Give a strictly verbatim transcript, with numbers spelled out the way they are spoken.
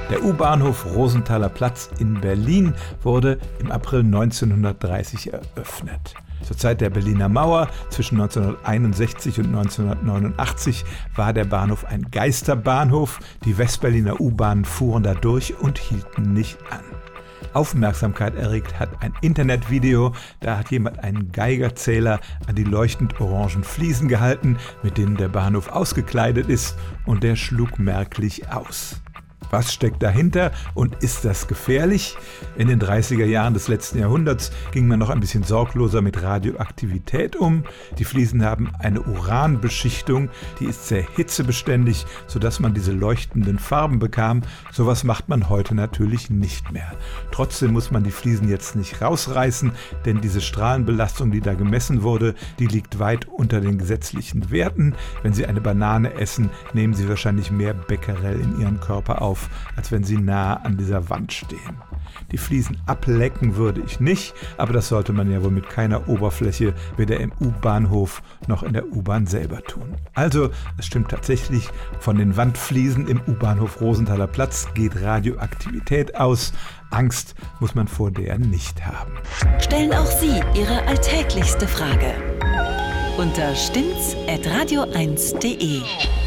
Der U-Bahnhof Rosenthaler Platz in Berlin wurde im April neunzehnhundertdreißig eröffnet. Zur Zeit der Berliner Mauer zwischen neunzehnhunderteinundsechzig und neunzehnhundertneunundachtzig war der Bahnhof ein Geisterbahnhof. Die Westberliner U-Bahnen fuhren da durch und hielten nicht an. Aufmerksamkeit erregt hat ein Internetvideo, da hat jemand einen Geigerzähler an die leuchtend orangen Fliesen gehalten, mit denen der Bahnhof ausgekleidet ist, und der schlug merklich aus. Was steckt dahinter und ist das gefährlich? In den dreißiger Jahren des letzten Jahrhunderts ging man noch ein bisschen sorgloser mit Radioaktivität um. Die Fliesen haben eine Uranbeschichtung, die ist sehr hitzebeständig, sodass man diese leuchtenden Farben bekam. Sowas macht man heute natürlich nicht mehr. Trotzdem muss man die Fliesen jetzt nicht rausreißen, denn diese Strahlenbelastung, die da gemessen wurde, die liegt weit unter den gesetzlichen Werten. Wenn Sie eine Banane essen, nehmen Sie wahrscheinlich mehr Becquerel in Ihren Körper auf, als wenn sie nah an dieser Wand stehen. Die Fliesen ablecken würde ich nicht, aber das sollte man ja wohl mit keiner Oberfläche, weder im U-Bahnhof noch in der U-Bahn selber tun. Also, es stimmt tatsächlich, von den Wandfliesen im U-Bahnhof Rosenthaler Platz geht Radioaktivität aus. Angst muss man vor der nicht haben. Stellen auch Sie Ihre alltäglichste Frage unter stimmt's at radio eins punkt de.